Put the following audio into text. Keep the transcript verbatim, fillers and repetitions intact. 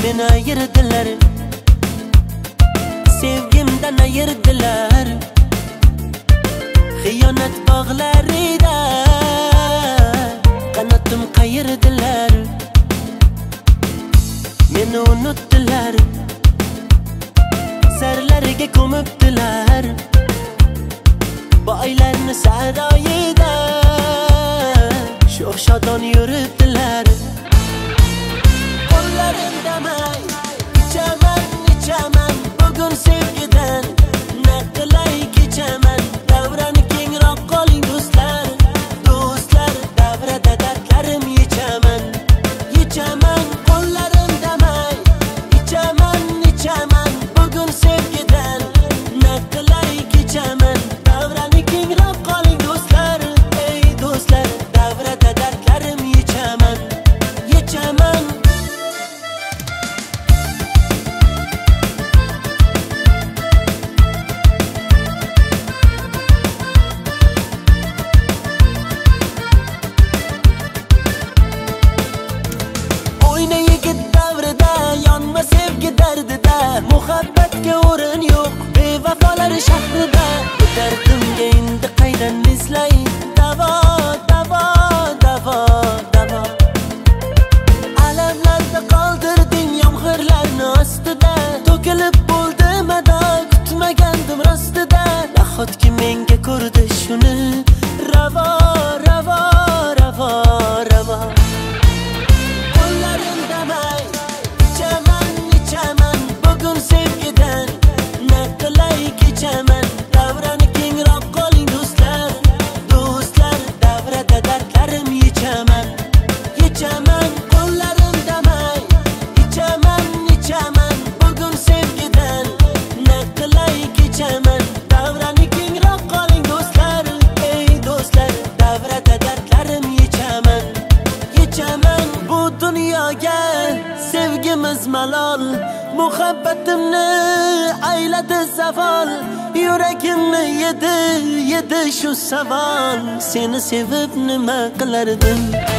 meni ayirdilar, sevgimdan ayirdilar. Xiyonat bog'larida qanotim qayirdilar, meni unutdilar, sarlariga ko'mibdilar. Boylarni saroyida sho'x shodon yuribdilar. Qo'llarimdamay ichaman, ichaman bugun sevgidan, na qilay kechaman. Davrani kengroq qoling do'stlar, do'stlar, davrada dardlarim yechaman, yechaman. Qo'llarimdamay ichaman, ichaman bugun sevgidan, na qilay kechaman. Davrani kengroq qoling do'stlar, ey do'stlar, davrada dardlarim yechaman, yechaman. O'yna yigit davrida, yonma sevgi dardida. Muhabbatga o'rin yo'q bevafolar shahrida. Bu dardimga endi qaydan izlay davo, davo, davo, davo. Alamlarda qoldirding yomg'irlarni ostida, to'kilib bo'ldi mado, kutmagandim rostida. Nahotki menga ko'rdi shuni ravo, ravo, ravo, ravo. Qo'llarimdamay ichaman, ichaman bugun sevgidan, na qilay kechaman. Davrani kengroq qoling do'stlar, do'stlar, davrada dardlarim yechaman, yechaman. Qo'llarimdamay ichaman, ichaman bugun sevgidan, na qilay kechaman. Davrani kengroq qoling do'stlar, ey do'stlar, davrada dardlarim yechaman, yechaman. Bu dunyoga sevgimiz malol, muhabbatimni ayladi zavol. Yuragimni yedi, yedi shu savol. Seni sevib nima qilardim?